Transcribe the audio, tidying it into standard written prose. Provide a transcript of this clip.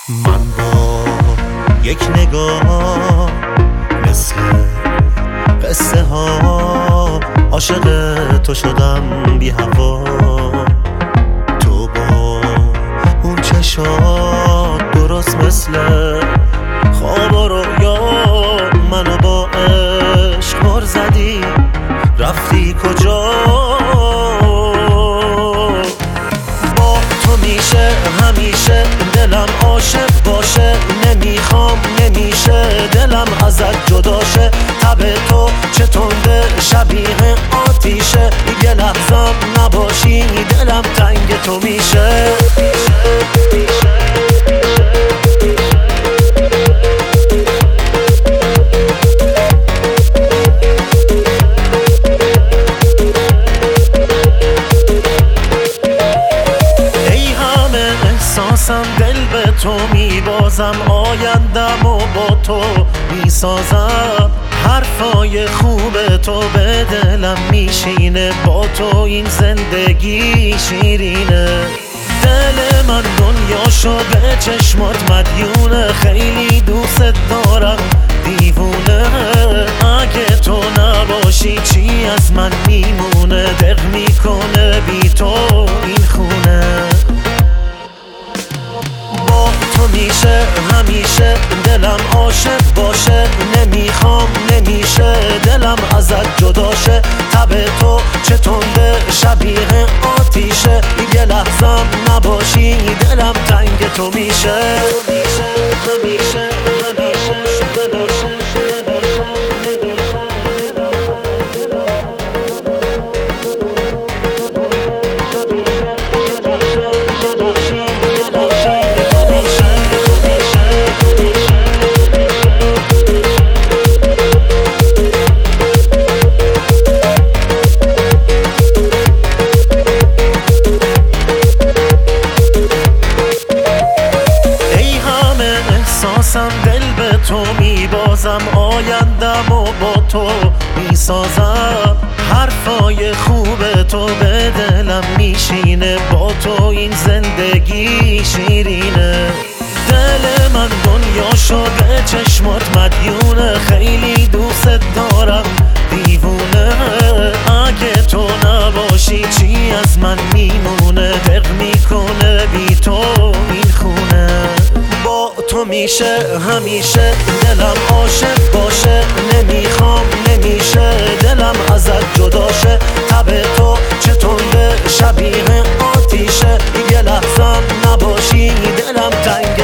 من با یک نگاه مثل قصه ها عاشق تو شدم بی هوا. تو با اون چشات درست مثل خواب و رویا منو با عشق بر زدی. رفتی کجا؟ با تو میشه همیشه دلم عاشق باشه. نمیخوام نمیشه دلم ازت جداشه. تب تو چه تنده شبیه آتیشه. یه لحظم نباشی دلم تنگ تو میشه. دل به تو میبازم، آیندم و با تو میسازم. حرفای خوب تو به دلم میشینه، با تو این زندگی شیرینه. دل من دنیا شده چشمات مدیونه، خیلی دوست دارم دیوونه. اگه تو نباشی چی از من میمونه؟ دق میکنه بی تو این خونه. تو میشه همیشه دلم عاشق باشه. نمیخوام نمیشه دلم ازت جداشه. تب تو چه تنده شبیه آتیشه. یه لحظم نباشی دلم تنگ تو میشه. دل به تو میبازم، آیندم و با تو میسازم. حرفای خوب تو به دلم میشینه، با تو این زندگی شیرینه. دل من دنیا شده چشمات مدیونه، خیلی دوست دارم دیوونه. اگه تو نباشی چی از من میمونه؟ دق میکنه بی تو این خونه. با تو میشه همیشه دلم عاشق باشه. نمیخوام نمیشه دلم ازت جداشه. تب تو چه تنده شبیه آتیشه. یه لحظم نباشی دلم تنگ